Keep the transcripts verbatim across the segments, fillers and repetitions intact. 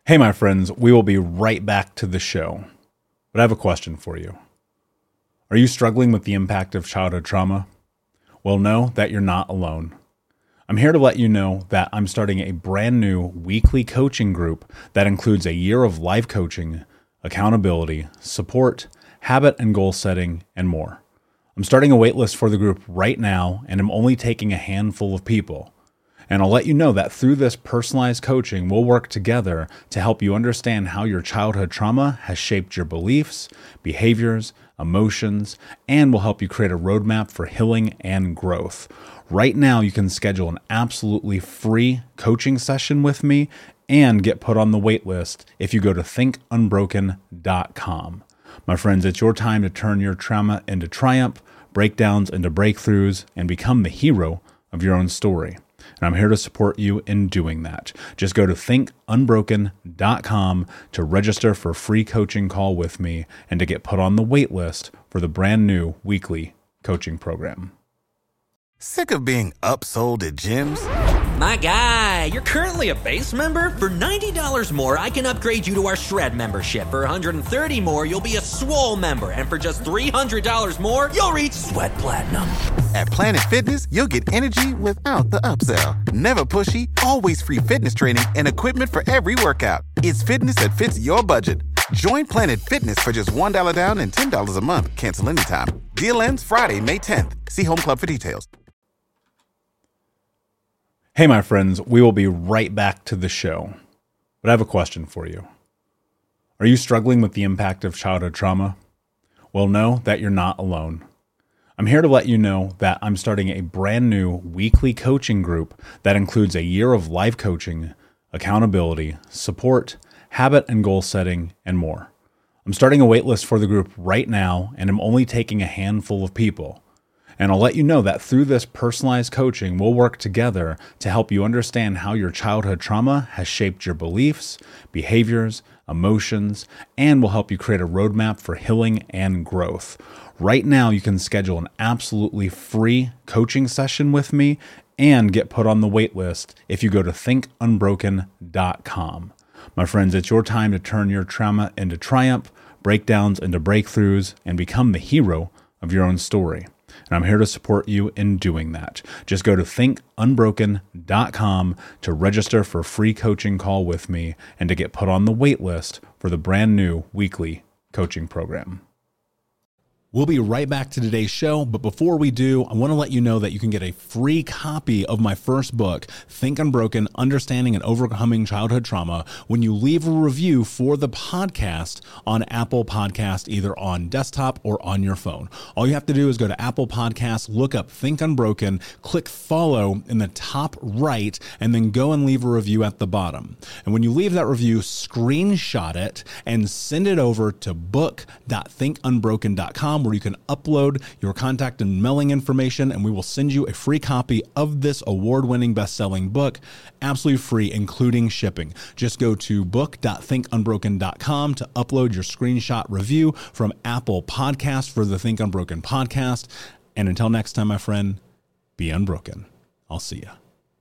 Hey, my friends, we will be right back to the show. But I have a question for you. Are you struggling with the impact of childhood trauma? Well, know that you're not alone. I'm here to let you know that I'm starting a brand new weekly coaching group that includes a year of life coaching, accountability, support, habit and goal setting, and more. I'm starting a waitlist for the group right now, and I'm only taking a handful of people. And I'll let you know that through this personalized coaching, we'll work together to help you understand how your childhood trauma has shaped your beliefs, behaviors, emotions, and will help you create a roadmap for healing and growth. Right now, you can schedule an absolutely free coaching session with me and get put on the wait list if you go to think unbroken dot com. My friends, it's your time to turn your trauma into triumph, breakdowns into breakthroughs, and become the hero of your own story. And I'm here to support you in doing that. Just go to think unbroken dot com to register for a free coaching call with me and to get put on the wait list for the brand new weekly coaching program. Sick of being upsold at gyms? My guy, you're currently a base member? For ninety dollars more, I can upgrade you to our Shred membership. For one hundred thirty dollars more, you'll be a Swole member. And for just three hundred dollars more, you'll reach Sweat Platinum. At Planet Fitness, you'll get energy without the upsell. Never pushy, always free fitness training and equipment for every workout. It's fitness that fits your budget. Join Planet Fitness for just one dollar down and ten dollars a month. Cancel anytime. Deal ends Friday, May tenth. See Home Club for details. Hey, my friends, we will be right back to the show. But I have a question for you. Are you struggling with the impact of childhood trauma? Well, know that you're not alone. I'm here to let you know that I'm starting a brand new weekly coaching group that includes a year of life coaching, accountability, support, habit and goal setting, and more. I'm starting a waitlist for the group right now, and I'm only taking a handful of people. And I'll let you know that through this personalized coaching, we'll work together to help you understand how your childhood trauma has shaped your beliefs, behaviors, emotions, and will help you create a roadmap for healing and growth. Right now, you can schedule an absolutely free coaching session with me and get put on the wait list if you go to think unbroken dot com. My friends, it's your time to turn your trauma into triumph, breakdowns into breakthroughs, and become the hero of your own story. And I'm here to support you in doing that. Just go to think unbroken dot com to register for a free coaching call with me and to get put on the wait list for the brand new weekly coaching program. We'll be right back to today's show, but before we do, I want to let you know that you can get a free copy of my first book, Think Unbroken: Understanding and Overcoming Childhood Trauma, when you leave a review for the podcast on Apple Podcast, either on desktop or on your phone. All you have to do is go to Apple Podcasts, look up Think Unbroken, click follow in the top right, and then go and leave a review at the bottom. And when you leave that review, screenshot it and send it over to book dot think unbroken dot com, where you can upload your contact and mailing information, and we will send you a free copy of this award-winning best-selling book, absolutely free, including shipping. Just go to book dot think unbroken dot com to upload your screenshot review from Apple Podcasts for the Think Unbroken podcast. And until next time, my friend, be unbroken. I'll see you.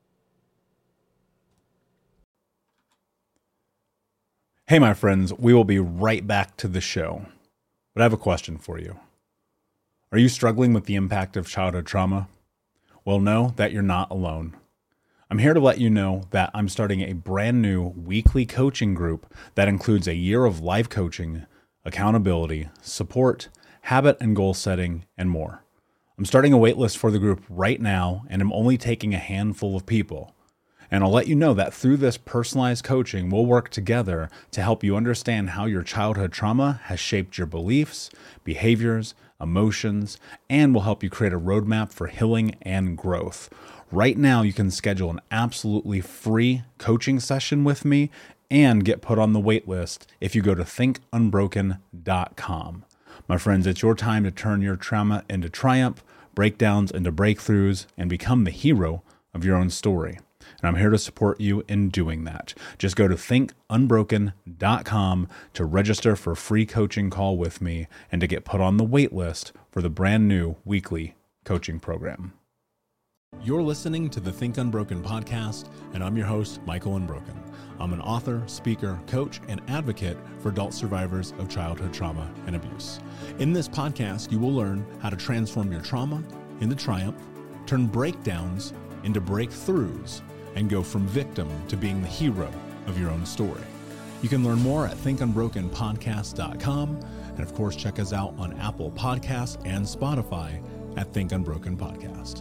Hey, my friends, we will be right back to the show. But I have a question for you. Are you struggling with the impact of childhood trauma? Well, know that you're not alone. I'm here to let you know that I'm starting a brand new weekly coaching group that includes a year of life coaching, accountability, support, habit and goal setting, and more. I'm starting a waitlist for the group right now, and I'm only taking a handful of people. And I'll let you know that through this personalized coaching, we'll work together to help you understand how your childhood trauma has shaped your beliefs, behaviors, emotions, and will help you create a roadmap for healing and growth. Right now, you can schedule an absolutely free coaching session with me and get put on the wait list if you go to think unbroken dot com. My friends, it's your time to turn your trauma into triumph, breakdowns into breakthroughs, and become the hero of your own story. And I'm here to support you in doing that. Just go to think unbroken dot com to register for a free coaching call with me and to get put on the wait list for the brand new weekly coaching program. You're listening to the Think Unbroken podcast, and I'm your host, Michael Unbroken. I'm an author, speaker, coach, and advocate for adult survivors of childhood trauma and abuse. In this podcast, you will learn how to transform your trauma into triumph, turn breakdowns into breakthroughs, and go from victim to being the hero of your own story. You can learn more at think unbroken podcast dot com, and of course, check us out on Apple Podcasts and Spotify at Think Unbroken Podcast.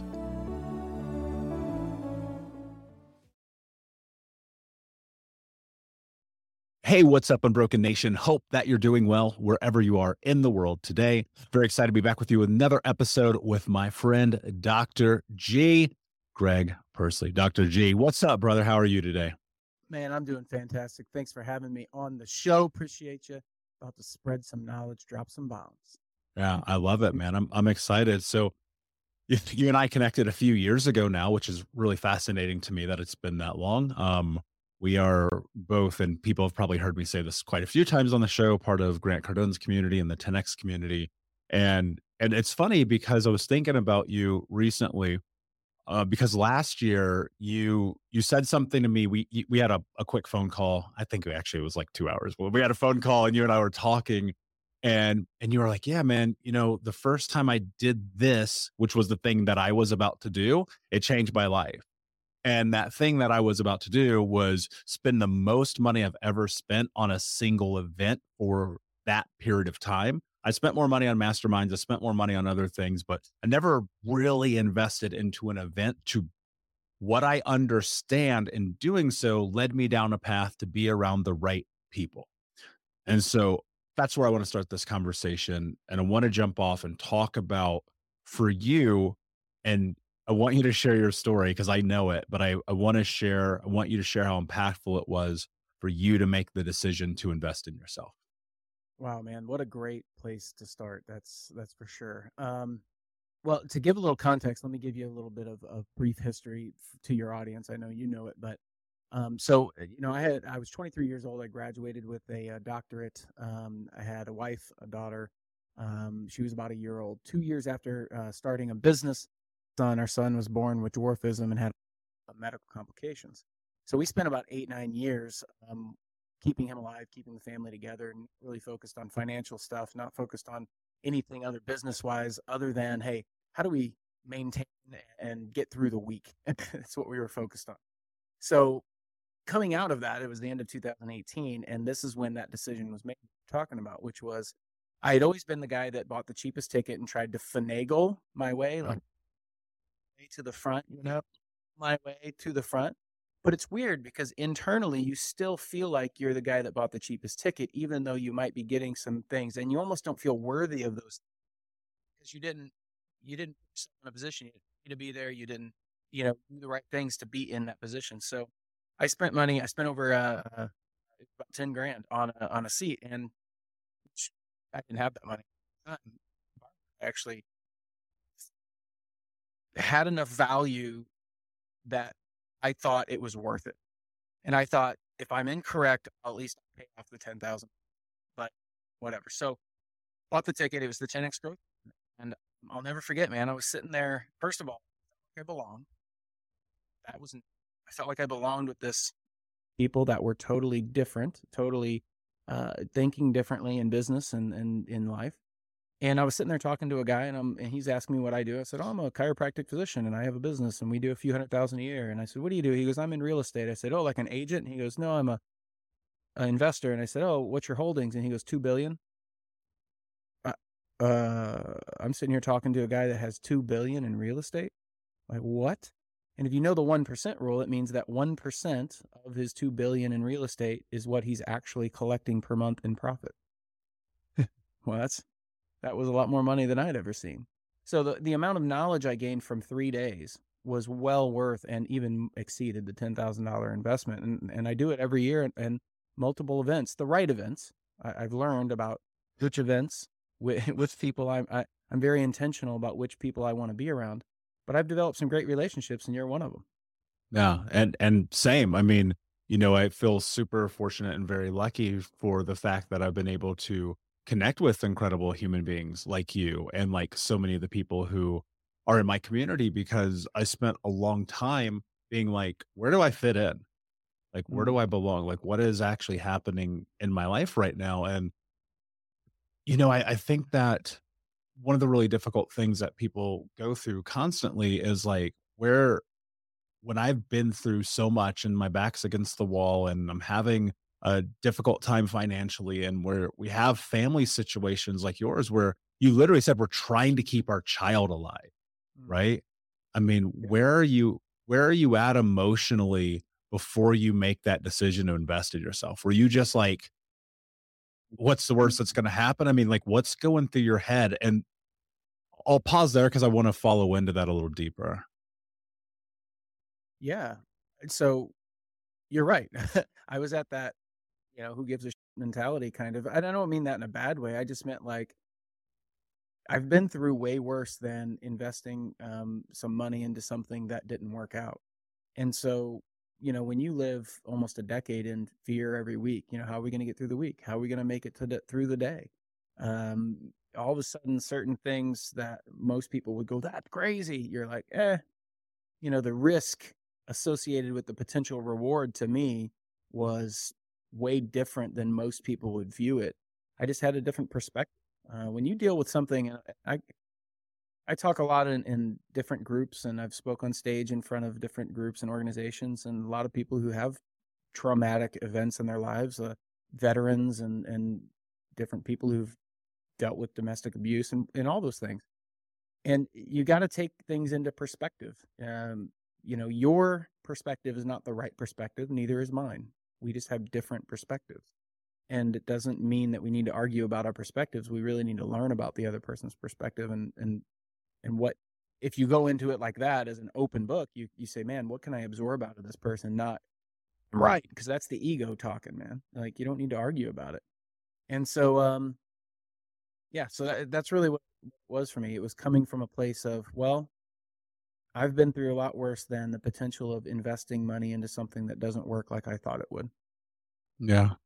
Hey, what's up, Unbroken Nation? Hope that you're doing well wherever you are in the world today. Very excited to be back with you with another episode with my friend, Doctor G, Greg Persley. Doctor G, what's up, brother? How are you today? Man, I'm doing fantastic. Thanks for having me on the show. Appreciate you. About to spread some knowledge, drop some bombs. Yeah, I love it, man. I'm I'm excited. So you, you and I connected a few years ago now, which is really fascinating to me that it's been that long. Um, We are both, and people have probably heard me say this quite a few times on the show, part of Grant Cardone's community and the ten X community. And and it's funny because I was thinking about you recently, uh, because last year you you said something to me. We we had a, a quick phone call. I think actually it was like two hours. But we had a phone call, and you and I were talking, and and you were like, "Yeah, man, you know, the first time I did this, which was the thing that I was about to do, it changed my life." And that thing that I was about to do was spend the most money I've ever spent on a single event for that period of time. I spent more money on masterminds. I spent more money on other things, but I never really invested into an event. To what I understand in doing so led me down a path to be around the right people. And so that's where I want to start this conversation. And I want to jump off and talk about, for you, and I want you to share your story because I know it, but I, I want to share, I want you to share how impactful it was for you to make the decision to invest in yourself. Wow, man, what a great place to start. That's that's for sure. Um, well, to give a little context, let me give you a little bit of, of brief history f- to your audience. I know you know it, but um, so you know, I had I was twenty-three years old. I graduated with a, a doctorate. Um, I had a wife, a daughter. Um, she was about a year old. Two years after uh, starting a business, son, our son was born with dwarfism and had medical complications. So we spent about eight, nine years um, keeping him alive, keeping the family together, and really focused on financial stuff, not focused on anything other business-wise other than, hey, how do we maintain and get through the week? That's what we were focused on. So coming out of that, it was the end of two thousand eighteen, and this is when that decision was made, talking about, which was I had always been the guy that bought the cheapest ticket and tried to finagle my way, like, to the front, you know, my way to the front. But it's weird because internally you still feel like you're the guy that bought the cheapest ticket, even though you might be getting some things, and you almost don't feel worthy of those because you didn't, you didn't put yourself in a position you didn't need to be there. You didn't, you know, do the right things to be in that position. So I spent money. I spent over uh, uh, about ten grand on a, on a seat, and I didn't have that money. I actually had enough value that I thought it was worth it. And I thought, if I'm incorrect, I'll at least pay off the ten thousand, but whatever. So bought the ticket. It was the ten X growth. And I'll never forget, man, I was sitting there. First of all, I belonged. That wasn't, I felt like I belonged with this people that were totally different, totally uh, thinking differently in business and, and in life. And I was sitting there talking to a guy, and, I'm, and he's asking me what I do. I said, oh, I'm a chiropractic physician, and I have a business, and we do a few hundred thousand a year. And I said, what do you do? He goes, I'm in real estate. I said, oh, like an agent? And he goes, no, I'm a an investor. And I said, oh, what's your holdings? And he goes, two billion. Uh, uh, I'm sitting here talking to a guy that has two billion in real estate. Like, what? And if you know the one percent rule, it means that one percent of his two billion in real estate is what he's actually collecting per month in profit. Well, that's, that was a lot more money than I'd ever seen. So the, the amount of knowledge I gained from three days was well worth and even exceeded the ten thousand dollars investment. And, and I do it every year and, and multiple events, the right events. I, I've learned about which events with, with people. I'm, I, I'm very intentional about which people I want to be around, but I've developed some great relationships, and you're one of them. Yeah. And, and same, I mean, you know, I feel super fortunate and very lucky for the fact that I've been able to connect with incredible human beings like you and like so many of the people who are in my community, because I spent a long time being like, where do I fit in? Like, where Mm, do I belong? Like, what is actually happening in my life right now? And, you know, I, I think that one of the really difficult things that people go through constantly is like, where, when I've been through so much and my back's against the wall and I'm having a difficult time financially, and where we have family situations like yours where you literally said we're trying to keep our child alive, mm, right? I mean, yeah. where are you where are you at emotionally before you make that decision to invest in yourself? Were you just like, what's the worst that's going to happen? I mean, like, what's going through your head? And I'll pause there because I want to follow into that a little deeper. Yeah. So you're right. I was at that, you know, who gives a shit mentality kind of. And I don't mean that in a bad way. I just meant like I've been through way worse than investing um, some money into something that didn't work out. And so, you know, when you live almost a decade in fear every week, you know, how are we going to get through the week? How are we going to make it to the, through the day? Um, all of a sudden, certain things that most people would go, that's crazy. You're like, eh, you know, the risk associated with the potential reward to me was way different than most people would view it. I just had a different perspective. Uh, when you deal with something, uh, I I talk a lot in, in different groups, and I've spoke on stage in front of different groups and organizations, and a lot of people who have traumatic events in their lives, uh, veterans and and different people who've dealt with domestic abuse and, and all those things. And you got to take things into perspective. Um, you know, your perspective is not the right perspective, neither is mine. We just have different perspectives. And it doesn't mean that we need to argue about our perspectives. We really need to learn about the other person's perspective, and and and what, if you go into it like that as an open book, you you say, man, what can I absorb out of this person? Not right, because that's the ego talking, man. Like, you don't need to argue about it. And so um yeah, so that, that's really what it was for me. It was coming from a place of, well, I've been through a lot worse than the potential of investing money into something that doesn't work like I thought it would. Yeah.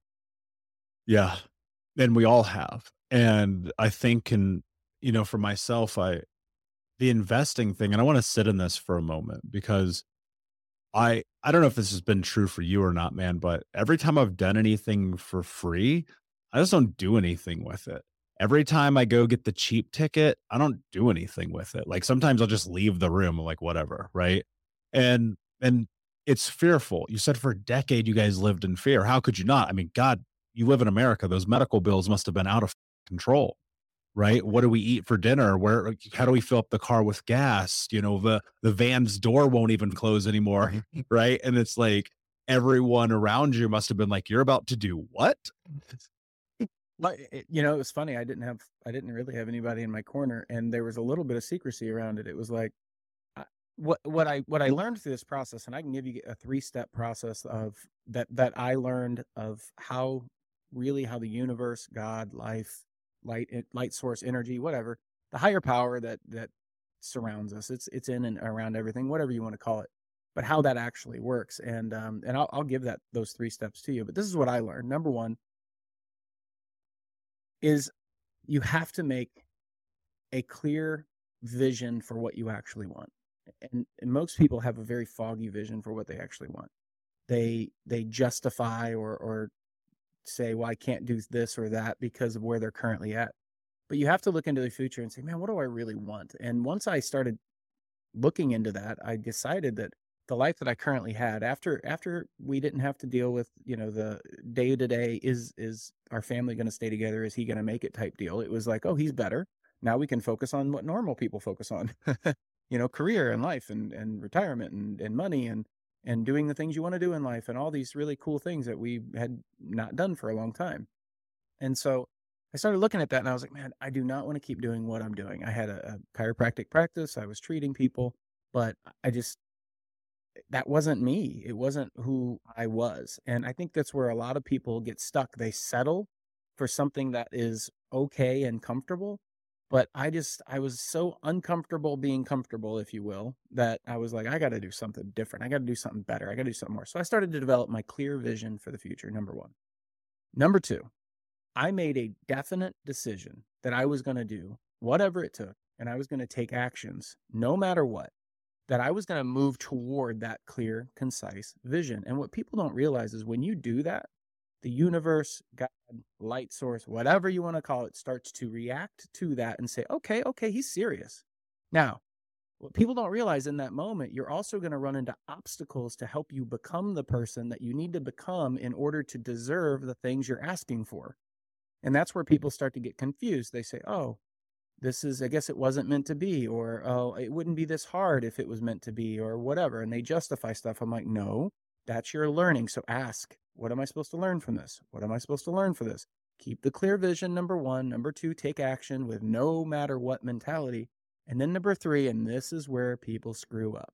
Yeah. And we all have. And I think, and, you know, for myself, I, the investing thing, and I want to sit in this for a moment, because I, I don't know if this has been true for you or not, man, but every time I've done anything for free, I just don't do anything with it. Every time I go get the cheap ticket, I don't do anything with it. Like, sometimes I'll just leave the room, like, whatever. Right. And, and it's fearful. You said for a decade you guys lived in fear. How could you not? I mean, God, you live in America. Those medical bills must have been out of control, right? What do we eat for dinner? Where, like, how do we fill up the car with gas? You know, the the van's door won't even close anymore, right? And it's like everyone around you must have been like, "You're about to do what?" Like, it- you know, it was funny. I didn't have, I didn't really have anybody in my corner, and there was a little bit of secrecy around it. It was like, I- what what I what I learned through this process, and I can give you a three step process of that that I learned of how really how the universe, God, life, light, it- light source, energy, whatever, the higher power that that surrounds us. It's it's in and around everything, whatever you want to call it, but how that actually works. And um and I'll I'll give that those three steps to you. But this is what I learned. Number one is you have to make a clear vision for what you actually want. And, and most people have a very foggy vision for what they actually want. They they justify or or say, well, I can't do this or that because of where they're currently at. But you have to look into the future and say, man, what do I really want? And once I started looking into that, I decided that the life that I currently had, after after we didn't have to deal with, you know, the day to day, is is our family going to stay together? Is he going to make it type deal? It was like, oh, he's better. Now we can focus on what normal people focus on, you know, career and life and and retirement and and money and and doing the things you want to do in life and all these really cool things that we had not done for a long time. And so I started looking at that and I was like, man, I do not want to keep doing what I'm doing. I had a, a chiropractic practice. I was treating people, but I just, that wasn't me. It wasn't who I was. And I think that's where a lot of people get stuck. They settle for something that is okay and comfortable. But I just, I was so uncomfortable being comfortable, if you will, that I was like, I got to do something different. I got to do something better. I got to do something more. So I started to develop my clear vision for the future, number one. Number two, I made a definite decision that I was going to do whatever it took and I was going to take actions, no matter what, that I was going to move toward that clear, concise vision. And what people don't realize is when you do that, the universe, God, light source, whatever you want to call it, starts to react to that and say, okay, okay, he's serious. Now, what people don't realize in that moment, you're also going to run into obstacles to help you become the person that you need to become in order to deserve the things you're asking for. And that's where people start to get confused. They say, oh, this is, I guess it wasn't meant to be, or, oh, it wouldn't be this hard if it was meant to be, or whatever. And they justify stuff. I'm like, no, that's your learning. So ask, what am I supposed to learn from this? What am I supposed to learn for this? Keep the clear vision, number one. Number two, take action with no matter what mentality. And then number three, and this is where people screw up.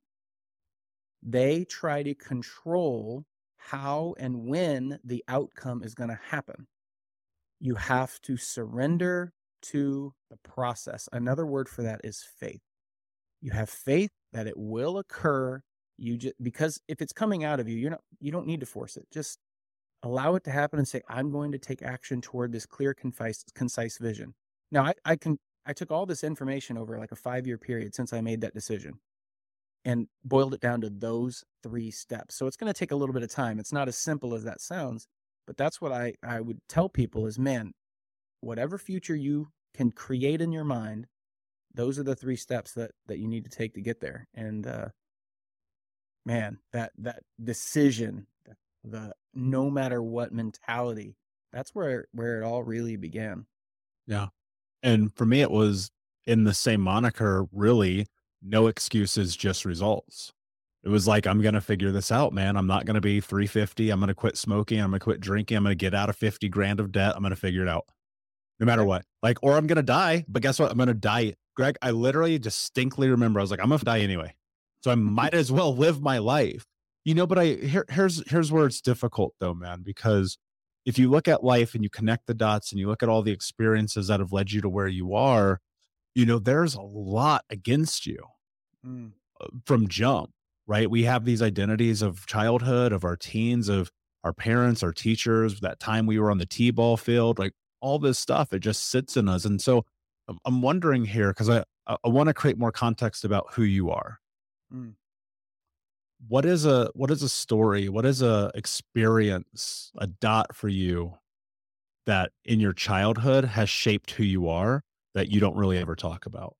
They try to control how and when the outcome is going to happen. You have to surrender to the process. Another word for that is faith. You have faith that it will occur. You just, because if it's coming out of you, you're not, you don't need to force it. Just allow it to happen and say, I'm going to take action toward this clear, concise, concise vision. Now, I, I can, I took all this information over like a five-year period since I made that decision and boiled it down to those three steps. So it's going to take a little bit of time. It's not as simple as that sounds, but that's what I, I would tell people is, man, whatever future you can create in your mind, those are the three steps that, that you need to take to get there. And, uh, man, that, that decision, the no matter what mentality, that's where, where it all really began. Yeah. And for me, it was in the same moniker, really, no excuses, just results. It was like, I'm going to figure this out, man. I'm not going to be three fifty. I'm going to quit smoking. I'm going to quit drinking. I'm going to get out of fifty grand of debt. I'm going to figure it out no matter what. Like, or I'm going to die, but guess what? I'm going to die. Greg, I literally distinctly remember, I was like, I'm going to die anyway. So I might as well live my life, you know, but I, here, here's, here's where it's difficult though, man, because if you look at life and you connect the dots and you look at all the experiences that have led you to where you are, you know, there's a lot against you mm. from jump, right? We have these identities of childhood, of our teens, of our parents, our teachers, that time we were on the T-ball field, like all this stuff, it just sits in us. And so I'm wondering here, because I, I want to create more context about who you are. Mm. What is a, what is a story? What is a experience, a dot for you that in your childhood has shaped who you are that you don't really ever talk about?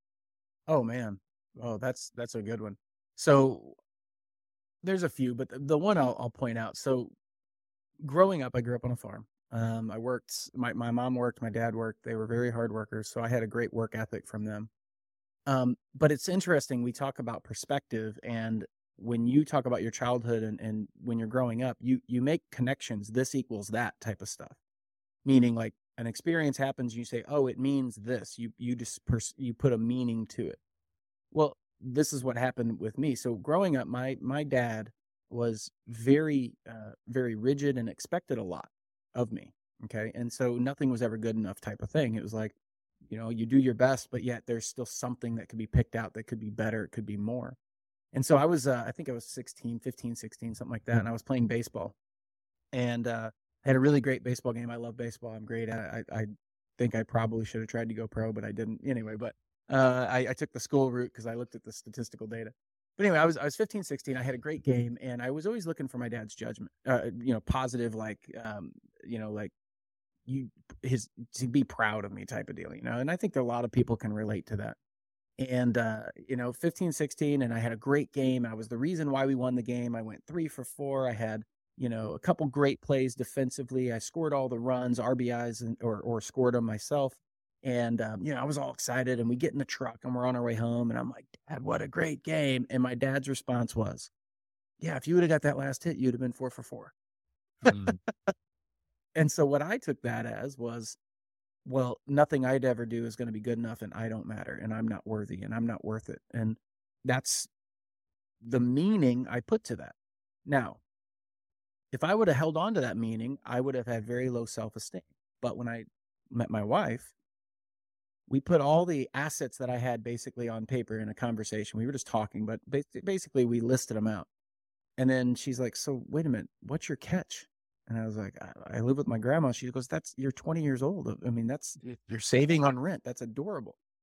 Oh man. Oh, that's, that's a good one. So there's a few, but the, the one I'll, I'll point out. So growing up, I grew up on a farm. Um, I worked, my, my mom worked, my dad worked, they were very hard workers. So I had a great work ethic from them. Um, but it's interesting. We talk about perspective, and when you talk about your childhood and, and when you're growing up, you, you make connections. This equals that type of stuff. Meaning like an experience happens, you say, oh, it means this. You, you just, pers- you put a meaning to it. Well, this is what happened with me. So growing up, my, my dad was very, uh, very rigid and expected a lot of me. Okay. And so nothing was ever good enough type of thing. It was like, you know, you do your best, but yet there's still something that could be picked out that could be better. It could be more. And so I was, uh, I think I was sixteen, fifteen, sixteen, something like that. And I was playing baseball, and, uh, I had a really great baseball game. I love baseball. I'm great at it. I, I think I probably should have tried to go pro, but I didn't anyway. But, uh, I, I took the school route because I looked at the statistical data. But anyway, I was, I was fifteen, sixteen. I had a great game, and I was always looking for my dad's judgment, uh, you know, positive, like, um, you know, like, you, his, to be proud of me type of deal, you know? And I think that a lot of people can relate to that. And, uh, you know, fifteen, sixteen, and I had a great game. I was the reason why we won the game. I went three for four. I had, you know, a couple great plays defensively. I scored all the runs, R B Is, and, or, or scored them myself. And, um, you know, I was all excited, and we get in the truck and we're on our way home, and I'm like, Dad, what a great game. And my dad's response was, yeah, if you would have got that last hit, you'd have been four for four. Mm. And so what I took that as was, well, nothing I'd ever do is going to be good enough, and I don't matter, and I'm not worthy, and I'm not worth it. And that's the meaning I put to that. Now, if I would have held on to that meaning, I would have had very low self-esteem. But when I met my wife, we put all the assets that I had basically on paper in a conversation. We were just talking, but basically we listed them out. And then she's like, so wait a minute, what's your catch? And I was like, I, I live with my grandma. She goes, that's, you're twenty years old. I mean, that's, you're saving on rent. That's adorable.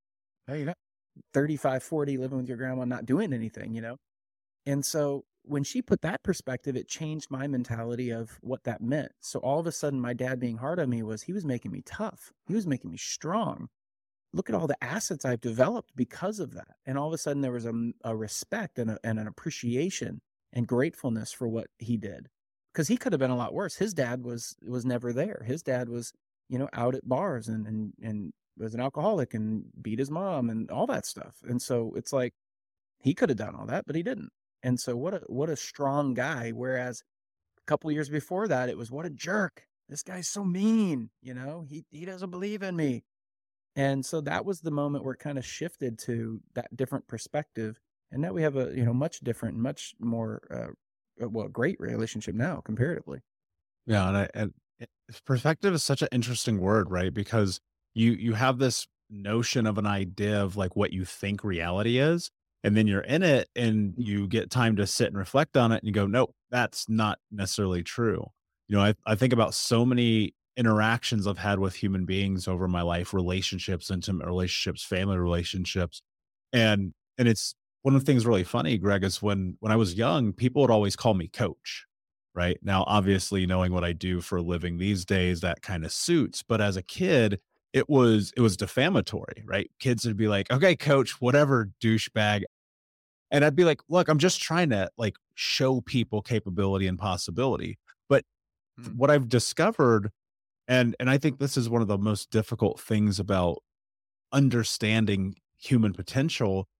Hey, you got thirty-five, forty, living with your grandma, not doing anything, you know? And so when she put that perspective, it changed my mentality of what that meant. So all of a sudden, my dad being hard on me was he was making me tough. He was making me strong. Look at all the assets I've developed because of that. And all of a sudden, there was a, a respect and, a, and an appreciation and gratefulness for what he did. Because he could have been a lot worse. His dad was was never there. His dad was, you know, out at bars and and and was an alcoholic and beat his mom and all that stuff. And so it's like he could have done all that, but he didn't. And so what a what a strong guy. Whereas a couple of years before that, it was what a jerk. This guy's so mean, you know, he he doesn't believe in me. And so that was the moment where it kind of shifted to that different perspective. And now we have a, you know, much different, much more, uh, well, great relationship now comparatively. Yeah. And, I, and it- perspective is such an interesting word, right? Because you, you have this notion of an idea of like what you think reality is. And then you're in it and you get time to sit and reflect on it and you go, nope, that's not necessarily true. You know, I, I think about so many interactions I've had with human beings over my life, relationships, intimate relationships, family relationships. And, and it's one of the things really funny, Greg, is when, when I was young, people would always call me coach, right? Now, obviously knowing what I do for a living these days, that kind of suits. But as a kid, it was, it was defamatory, right? Kids would be like, okay, coach, whatever, douchebag. And I'd be like, look, I'm just trying to like show people capability and possibility. But Mm. what I've discovered, and and I think this is one of the most difficult things about understanding human potential,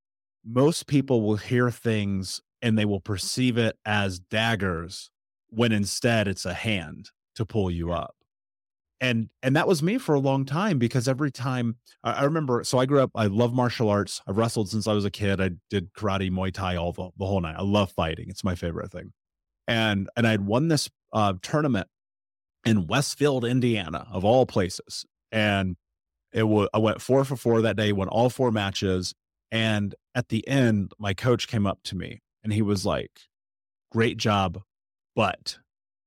most people will hear things and they will perceive it as daggers when instead it's a hand to pull you up. And and that was me for a long time because every time I, I remember, so I grew up, I love martial arts. I've wrestled since I was a kid. I did karate, Muay Thai, all the, the whole night. I love fighting. It's my favorite thing. And and I'd won this uh, tournament in Westfield, Indiana, of all places. And it was, I went four for four that day, won all four matches. And at the end, my coach came up to me and he was like, great job, but,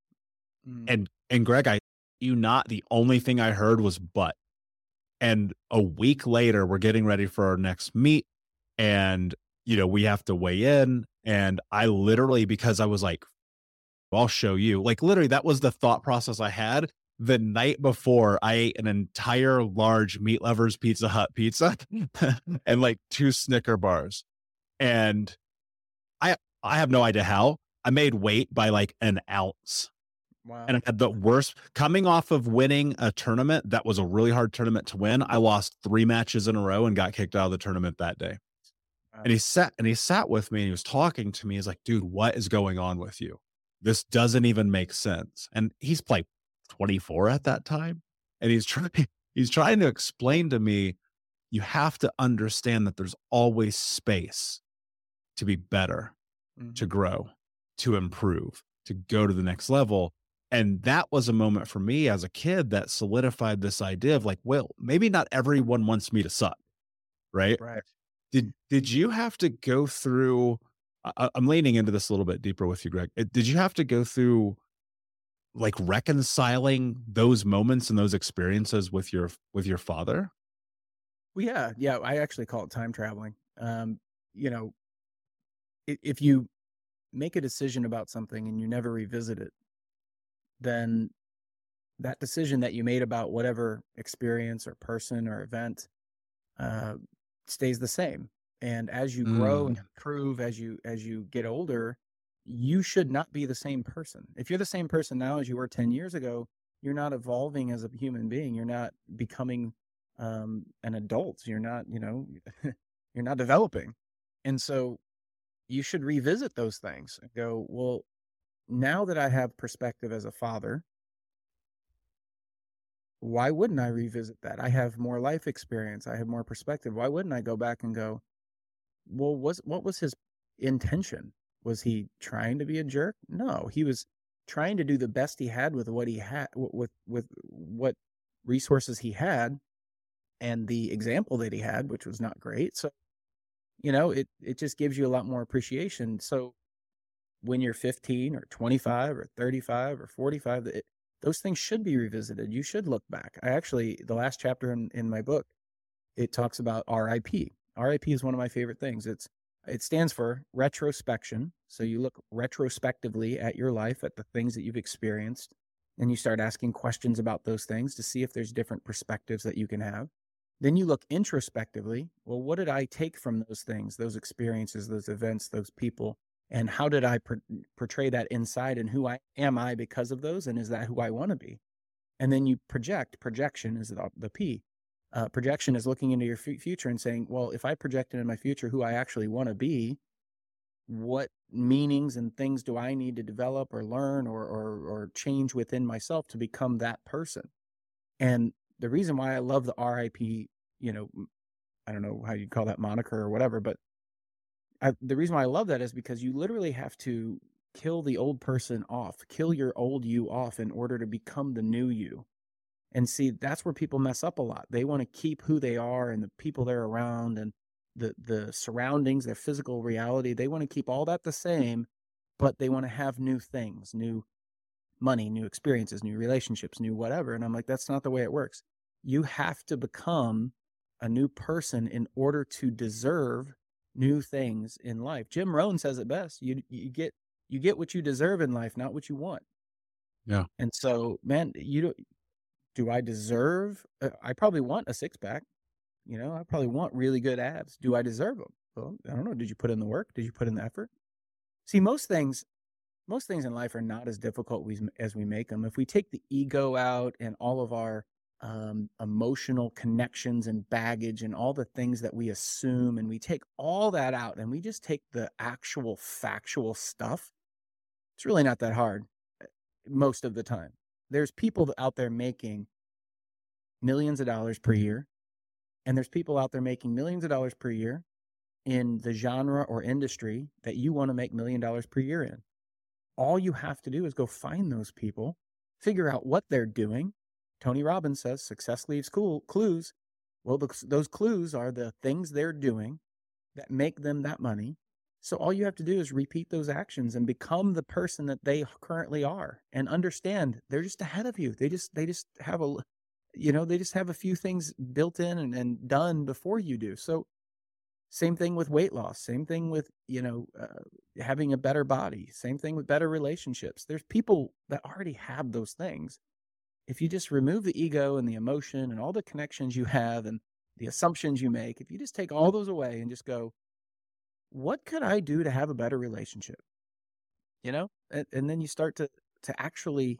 Mm. and, and Greg, I, you not, the only thing I heard was but. And a week later, we're getting ready for our next meet and, you know, we have to weigh in. And I literally, because I was like, I'll show you, like literally that was the thought process I had the night before. I ate an entire large Meat Lovers Pizza Hut pizza and like two Snicker bars. And I, I have no idea how I made weight by like an ounce. Wow. And I had the worst coming off of winning a tournament. That was a really hard tournament to win. I lost three matches in a row and got kicked out of the tournament that day. Wow. And he sat and he sat with me and he was talking to me. He's like, dude, what is going on with you? This doesn't even make sense. And he's like twenty-four at that time. And he's trying, he's trying to explain to me, you have to understand that there's always space to be better, Mhm. to grow, to improve, to go to the next level. And that was a moment for me as a kid that solidified this idea of like, well, maybe not everyone wants me to suck. Right. Right. Did, did you have to go through, I, I'm leaning into this a little bit deeper with you, Greg. It- Did you have to go through like reconciling those moments and those experiences with your, with your father? Well, yeah, yeah. I actually call it time traveling. Um, you know, i- if you make a decision about something and you never revisit it, then that decision that you made about whatever experience or person or event uh, stays the same. And as you grow Mm. and improve, as you as you get older, you should not be the same person. If you're the same person now as you were ten years ago, you're not evolving as a human being. You're not becoming um, an adult. You're not, you know, you're not developing. And so you should revisit those things and go, well, now that I have perspective as a father, why wouldn't I revisit that? I have more life experience. I have more perspective. Why wouldn't I go back and go, well, was what was his intention? Was he trying to be a jerk? No, he was trying to do the best he had with what he had, with with what resources he had, and the example that he had, which was not great. So, you know, it it just gives you a lot more appreciation. So, when you're fifteen or twenty-five or thirty-five or forty-five, it, those things should be revisited. You should look back. I actually, the last chapter in, in my book it talks about R I P. R I P is one of my favorite things. It's it stands for retrospection. So you look retrospectively at your life, at the things that you've experienced, and you start asking questions about those things to see if there's different perspectives that you can have. Then you look introspectively. Well, what did I take from those things, those experiences, those events, those people, and how did I per- portray that inside, and who I am I because of those, and is that who I want to be? And then you project. Projection is the, the P. Uh, projection is looking into your f- future and saying, well, if I project into my future who I actually want to be, what meanings and things do I need to develop or learn or, or or change within myself to become that person? And the reason why I love the R I P, you know, I don't know how you call that moniker or whatever, but I, the reason why I love that is because you literally have to kill the old person off, kill your old you off in order to become the new you. And see, that's where people mess up a lot. They want to keep who they are and the people they're around and the the surroundings, their physical reality. They want to keep all that the same, but they want to have new things, new money, new experiences, new relationships, new whatever. And I'm like, that's not the way it works. You have to become a new person in order to deserve new things in life. Jim Rohn says it best. You you get you get what you deserve in life, not what you want. Yeah. And so, man, you don't. Do I deserve? Uh, I probably want a six pack. You know, I probably want really good abs. Do I deserve them? Well, I don't know. Did you put in the work? Did you put in the effort? See, most things, most things in life are not as difficult we, as we make them. If we take the ego out and all of our um, emotional connections and baggage and all the things that we assume, and we take all that out and we just take the actual factual stuff, it's really not that hard most of the time. There's people out there making millions of dollars per year, and there's people out there making millions of dollars per year in the genre or industry that you want to make million dollars per year in. All you have to do is go find those people, figure out what they're doing. Tony Robbins says success leaves cool clues. Well, the, those clues are the things they're doing that make them that money. So all you have to do is repeat those actions and become the person that they currently are, and understand they're just ahead of you. They just, they just have a, you know, they just have a few things built in and, and done before you do. So same thing with weight loss, same thing with, you know, uh, having a better body, same thing with better relationships. There's people that already have those things. If you just remove the ego and the emotion and all the connections you have and the assumptions you make, if you just take all those away and just go, what could I do to have a better relationship? You know, and, and then you start to, to actually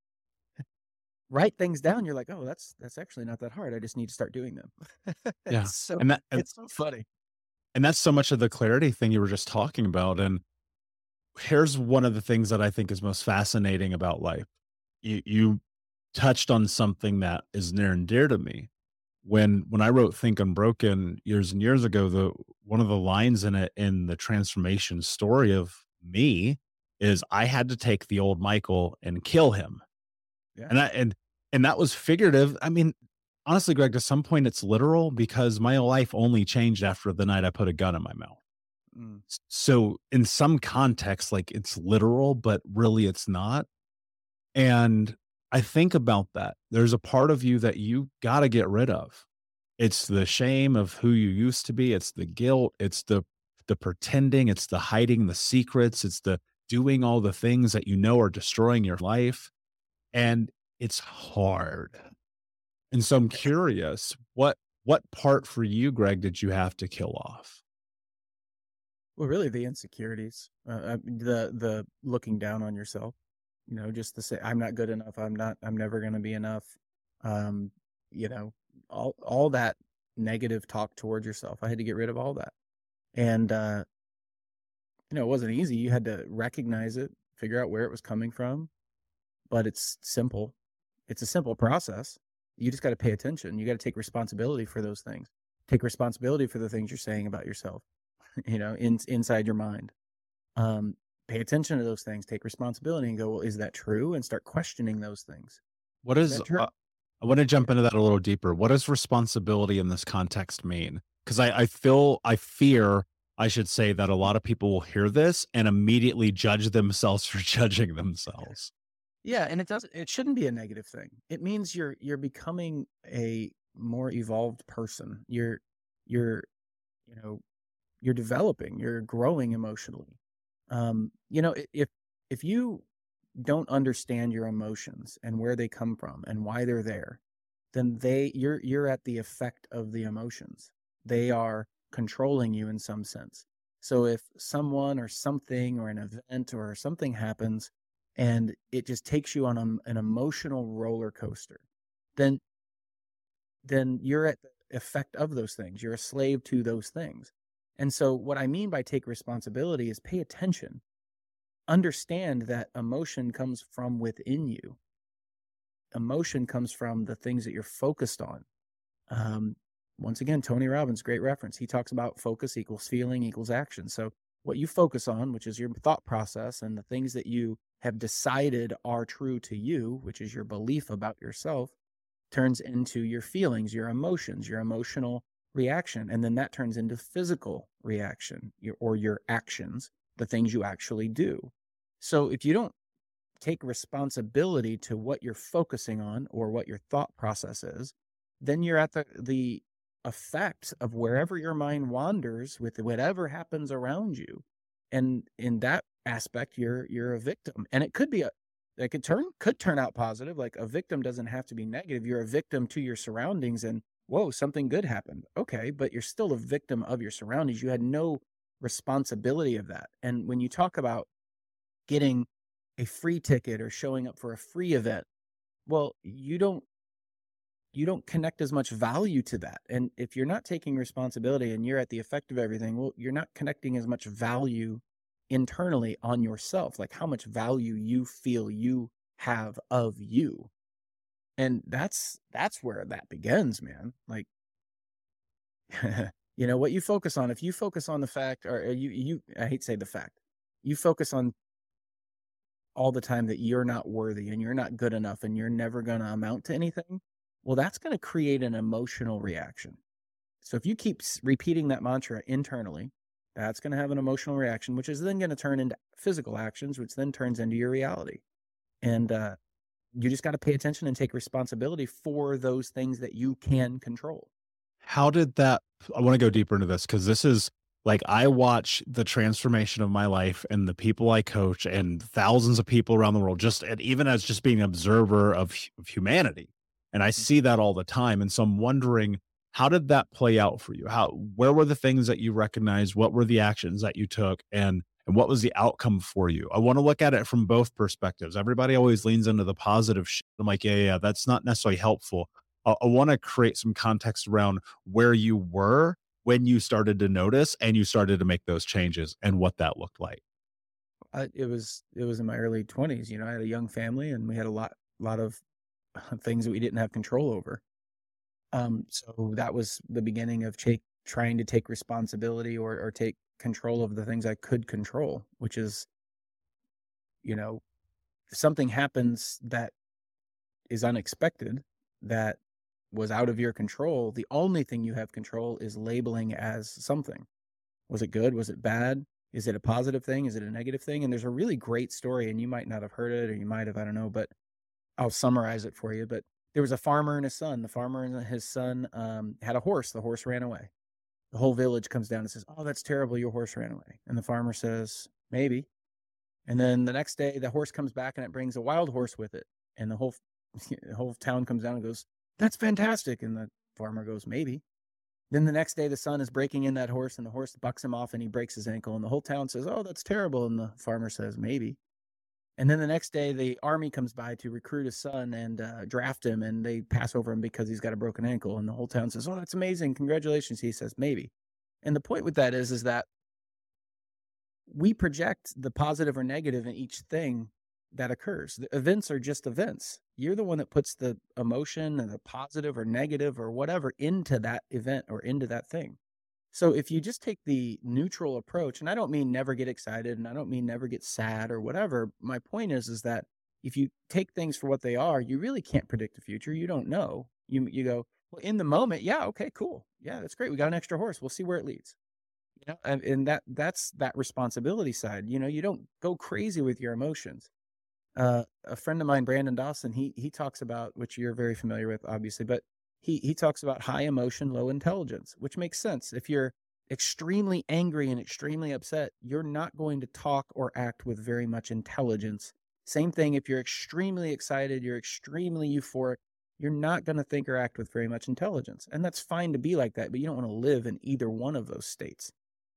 write things down. You're like, oh, that's, that's actually not that hard. I just need to start doing them. Yeah. It's so, and that, and, it's so funny. And that's so much of the clarity thing you were just talking about. And here's one of the things that I think is most fascinating about life. You, you touched on something that is near and dear to me. When when I wrote Think Unbroken years and years ago, the one of the lines in it in the transformation story of me is I had to take the old Michael and kill him. Yeah. And I and and that was figurative. I mean, honestly, Greg, to some point it's literal, because my life only changed after the night I put a gun in my mouth. Mm. So in some context, like, it's literal, but really it's not. And I think about that. There's a part of you that you got to get rid of. It's the shame of who you used to be. It's the guilt. It's the, the pretending. It's the hiding the secrets. It's the doing all the things that you know are destroying your life. And it's hard. And so I'm curious, what, what part for you, Greg, did you have to kill off? Well, really the insecurities, uh, the, the looking down on yourself. You know, just to say, I'm not good enough. I'm not, I'm never going to be enough. Um, you know, all, all that negative talk towards yourself. I had to get rid of all that. And, uh, you know, it wasn't easy. You had to recognize it, figure out where it was coming from, but it's simple. It's a simple process. You just got to pay attention. You got to take responsibility for those things. Take responsibility for the things you're saying about yourself, you know, in, inside your mind. Um, Pay attention to those things, take responsibility and go, well, is that true? And start questioning those things. What is, is uh, I want to jump into that a little deeper. What does responsibility in this context mean? Because I, I feel, I fear, I should say, that a lot of people will hear this and immediately judge themselves for judging themselves. Yeah. And it doesn't, it shouldn't be a negative thing. It means you're, you're becoming a more evolved person. You're, you're, you know, you're developing, you're growing emotionally. Um, you know, if, if you don't understand your emotions and where they come from and why they're there, then they, you're, you're at the effect of the emotions. They are controlling you in some sense. So if someone or something or an event or something happens and it just takes you on a, an emotional roller coaster, then, then you're at the effect of those things. You're a slave to those things. And so what I mean by take responsibility is pay attention. Understand that emotion comes from within you. Emotion comes from the things that you're focused on. Um, once again, Tony Robbins, great reference. He talks about focus equals feeling equals action. So what you focus on, which is your thought process and the things that you have decided are true to you, which is your belief about yourself, turns into your feelings, your emotions, your emotional reaction. And then that turns into physical reaction your, or your actions, the things you actually do. So if you don't take responsibility to what you're focusing on or what your thought process is, then you're at the, the effect of wherever your mind wanders with whatever happens around you. And in that aspect, you're, you're a victim. And it could be a, it could turn, could turn out positive. Like a victim doesn't have to be negative. You're a victim to your surroundings and whoa, something good happened. Okay. But you're still a victim of your surroundings. You had no responsibility of that. And when you talk about getting a free ticket or showing up for a free event, well, you don't, you don't connect as much value to that. And if you're not taking responsibility and you're at the effect of everything, well, you're not connecting as much value internally on yourself, like how much value you feel you have of you. And that's, that's where that begins, man. Like, you know, what you focus on, if you focus on the fact, or you, you, I hate to say the fact, you focus on all the time that you're not worthy and you're not good enough and you're never going to amount to anything, well, that's going to create an emotional reaction. So if you keep repeating that mantra internally, that's going to have an emotional reaction, which is then going to turn into physical actions, which then turns into your reality. And uh, you just got to pay attention and take responsibility for those things that you can control. How did that, I want to go deeper into this because this is like, I watch the transformation of my life and the people I coach and thousands of people around the world, just, and even as just being an observer of, of humanity. And I see that all the time. And so I'm wondering, how did that play out for you? How, where were the things that you recognized? What were the actions that you took? And, and what was the outcome for you? I want to look at it from both perspectives. Everybody always leans into the positive shit. I'm like, yeah, yeah, that's not necessarily helpful. I, I want to create some context around where you were when you started to notice and you started to make those changes and what that looked like. I, it was, it was in my early twenties. You know, I had a young family and we had a lot, lot of things that we didn't have control over. Um, so that was the beginning of take, trying to take responsibility or, or take control of the things I could control, which is, you know, if something happens that is unexpected, that was out of your control, the only thing you have control is labeling as something. Was it good? Was it bad? Is it a positive thing? Is it a negative thing? And there's a really great story, and you might not have heard it, or you might have, I don't know, but I'll summarize it for you. But there was a farmer and his son. The farmer and his son um, had a horse. The horse ran away. The whole village comes down and says, "Oh, that's terrible. Your horse ran away." And the farmer says, "Maybe." And then the next day, the horse comes back and it brings a wild horse with it. And the whole, the whole town comes down and goes, "That's fantastic." And the farmer goes, "Maybe." Then the next day, the son is breaking in that horse and the horse bucks him off and he breaks his ankle. And the whole town says, "Oh, that's terrible." And the farmer says, "Maybe." And then the next day, the army comes by to recruit his son and uh, draft him, and they pass over him because he's got a broken ankle. And the whole town says, "Oh, that's amazing. Congratulations." He says, "Maybe." And the point with that is, is that we project the positive or negative in each thing that occurs. The events are just events. You're the one that puts the emotion and the positive or negative or whatever into that event or into that thing. So if you just take the neutral approach, and I don't mean never get excited and I don't mean never get sad or whatever. My point is, is that if you take things for what they are, you really can't predict the future. You don't know. You, you go, well, in the moment, yeah, okay, cool. Yeah, that's great. We got an extra horse. We'll see where it leads. You know, and, and that that's that responsibility side. You know, you don't go crazy with your emotions. Uh, a friend of mine, Brandon Dawson, he he talks about, which you're very familiar with, obviously, but he he talks about high emotion, low intelligence, which makes sense. If you're extremely angry and extremely upset, you're not going to talk or act with very much intelligence. Same thing if you're extremely excited, you're extremely euphoric, you're not going to think or act with very much intelligence. And that's fine to be like that, but you don't want to live in either one of those states.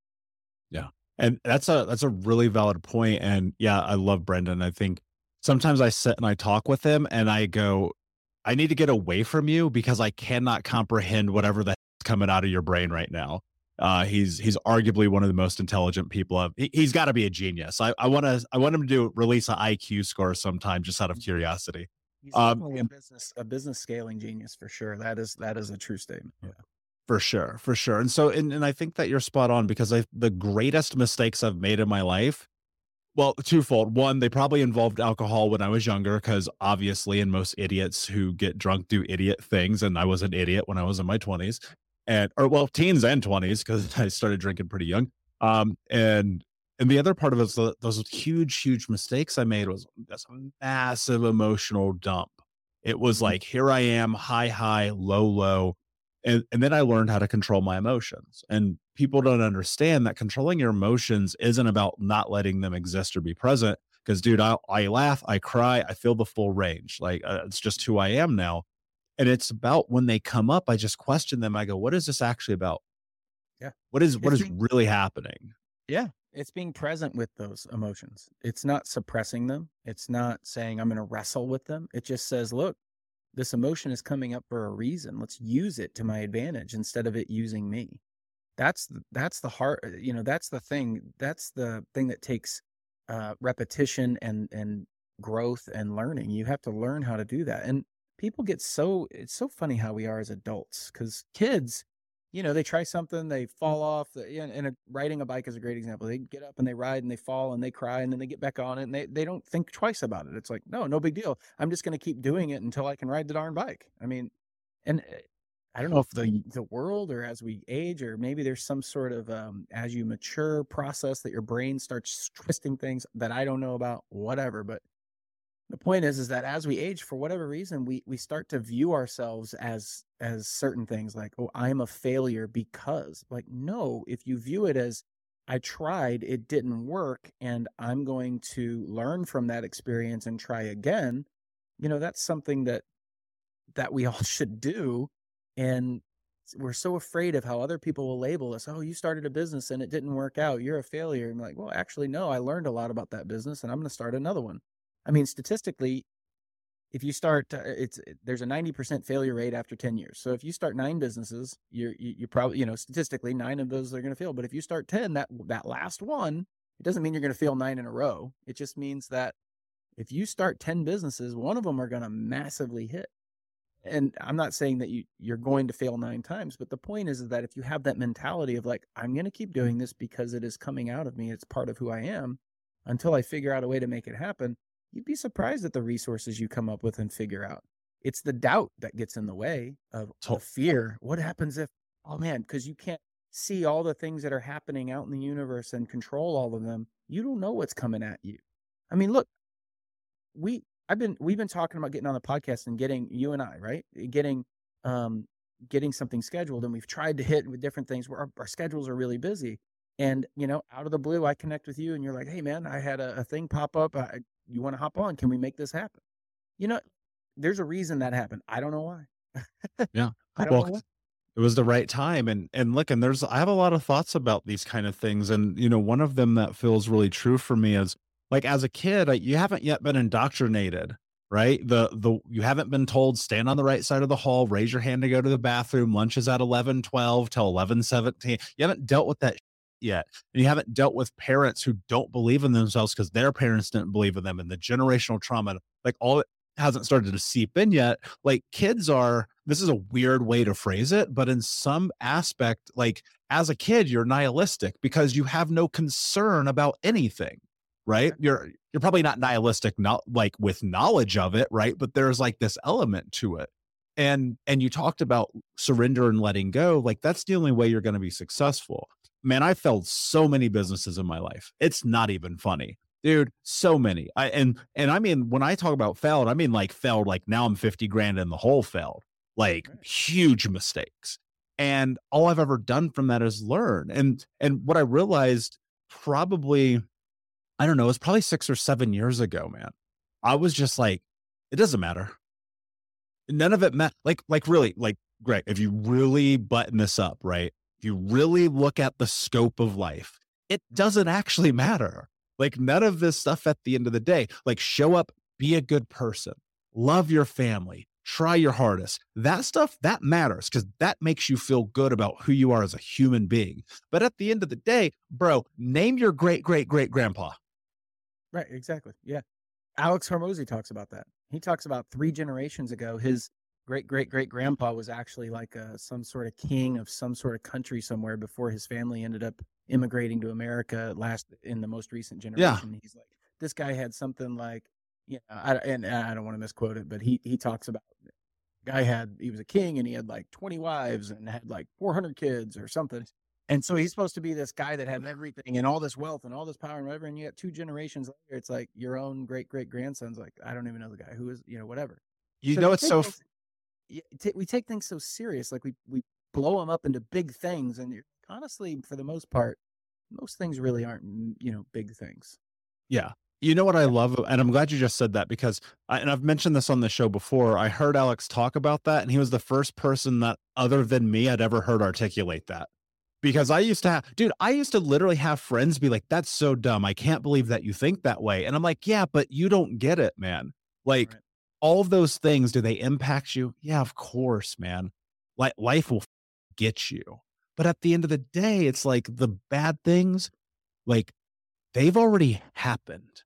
Yeah. And that's a that's a really valid point. And yeah, I love Brendan. I think sometimes I sit and I talk with him and I go, I need to get away from you because I cannot comprehend whatever the heck's coming out of your brain right now. Uh, he's he's arguably one of the most intelligent people. Of, he, he's got to be a genius. I I want to I want him to do release an I Q score sometime just out of curiosity. He's Um, definitely a business a business scaling genius for sure. That is that is a true statement. Yeah. For sure, for sure. And so, and, and I think that you're spot on because I, the greatest mistakes I've made in my life, well, twofold. One, they probably involved alcohol when I was younger because obviously, and most idiots who get drunk do idiot things. And I was an idiot when I was in my twenties and, or well, teens and twenties because I started drinking pretty young. Um, and, and the other part of it is the, those huge, huge mistakes I made was this massive emotional dump. It was like, here I am, high, high, low, low. And, and then I learned how to control my emotions. And people don't understand that controlling your emotions isn't about not letting them exist or be present. Because, dude, I, I laugh, I cry, I feel the full range. Like, uh, it's just who I am now. And it's about when they come up, I just question them. I go, what is this actually about? Yeah. What is what It's is being- really happening? Yeah. It's being present with those emotions. It's not suppressing them. It's not saying I'm going to wrestle with them. It just says, look, this emotion is coming up for a reason. Let's use it to my advantage instead of it using me. That's the, that's the heart, you know, that's the thing. That's the thing that takes uh, repetition and, and growth and learning. You have to learn how to do that. And people get so, it's so funny how we are as adults because kids, you know, they try something, they fall off. And a, riding a bike is a great example. They get up and they ride and they fall and they cry and then they get back on it and they, they don't think twice about it. It's like, no, no big deal. I'm just going to keep doing it until I can ride the darn bike. I mean, and I don't know if the the world or as we age or maybe there's some sort of um, as you mature process that your brain starts twisting things that I don't know about, whatever. But the point is, is that as we age, for whatever reason, we we start to view ourselves as as certain things like, oh, I'm a failure because, like, no, if you view it as I tried, it didn't work, and I'm going to learn from that experience and try again, you know, that's something that that we all should do. And we're so afraid of how other people will label us. Oh, you started a business and it didn't work out. You're a failure. And I'm like, well, actually, no, I learned a lot about that business and I'm going to start another one. I mean, statistically, if you start, uh, it's there's a ninety percent failure rate after ten years. So if you start nine businesses, you're you, you probably, you know, statistically nine of those are going to fail. But if you start ten, that that last one, it doesn't mean you're going to fail nine in a row. It just means that if you start ten businesses, one of them are going to massively hit. And I'm not saying that you, you're going to fail nine times, but the point is, is that if you have that mentality of like, I'm going to keep doing this because it is coming out of me, it's part of who I am until I figure out a way to make it happen, you'd be surprised at the resources you come up with and figure out. It's the doubt that gets in the way of the fear. What happens if, oh man, because you can't see all the things that are happening out in the universe and control all of them. You don't know what's coming at you. I mean, look, we, I've been, we've been talking about getting on the podcast and getting you and I, right? Getting, um, getting something scheduled, and we've tried to hit with different things where our, our schedules are really busy. And, you know, out of the blue, I connect with you and you're like, hey man, I had a, a thing pop up. I, you want to hop on? Can we make this happen? You know, there's a reason that happened. I don't know why. Yeah. I don't Well, know why. it was the right time. And, and look, and there's, I have a lot of thoughts about these kind of things. And, you know, one of them that feels really true for me is like, as a kid, I, you haven't yet been indoctrinated, right? The, the, you haven't been told, stand on the right side of the hall, raise your hand to go to the bathroom. Lunch is at eleven twelve till eleven seventeen. You haven't dealt with that yet. And you haven't dealt with parents who don't believe in themselves because their parents didn't believe in them, and the generational trauma, like all it hasn't started to seep in yet. Like kids are, this is a weird way to phrase it, but in some aspect, like as a kid, you're nihilistic because you have no concern about anything, right? You're, you're probably not nihilistic, not like with knowledge of it, right? But there's like this element to it. And, and you talked about surrender and letting go. Like that's the only way you're going to be successful. Man, I failed so many businesses in my life. It's not even funny, dude. So many. I, and, and I mean, when I talk about failed, I mean like failed, like now I'm fifty grand in the hole failed. like Right. huge mistakes. And all I've ever done from that is learn. And and what I realized probably, I don't know, it was probably six or seven years ago, man. I was just like, it doesn't matter. None of it matters. Like, like really, like, Greg, if you really button this up, right? If you really look at the scope of life, it doesn't actually matter. Like, none of this stuff at the end of the day, like, show up, be a good person, love your family, try your hardest. That stuff, that matters because that makes you feel good about who you are as a human being. But at the end of the day, bro, name your great, great, great grandpa. Right, exactly. Yeah. Alex Hormozy talks about that. He talks about three generations ago, his great great great grandpa was actually like a, some sort of king of some sort of country somewhere before his family ended up immigrating to America last in the most recent generation. Yeah. He's like, this guy had something like, you know, I, and, and I don't want to misquote it, but he he talks about guy had he was a king and he had like twenty wives and had like four hundred kids or something. And so he's supposed to be this guy that had everything and all this wealth and all this power and whatever. And you got two generations later, it's like your own great great grandson's like, I don't even know the guy who is, you know, whatever. You so know, it's so. Things, f- we take things so serious, like we we blow them up into big things, and you're, honestly, for the most part, most things really aren't, you know, big things. Yeah. You know what I love, and I'm glad you just said that because, I, and I've mentioned this on the show before. I heard Alex talk about that, and he was the first person that, other than me, I'd ever heard articulate that. Because I used to have, dude, I used to literally have friends be like, that's so dumb. I can't believe that you think that way. And I'm like, yeah, but you don't get it, man. Like, right. All of those things, do they impact you? Yeah, of course, man. Like, life will get you. But at the end of the day, it's like the bad things, like, they've already happened.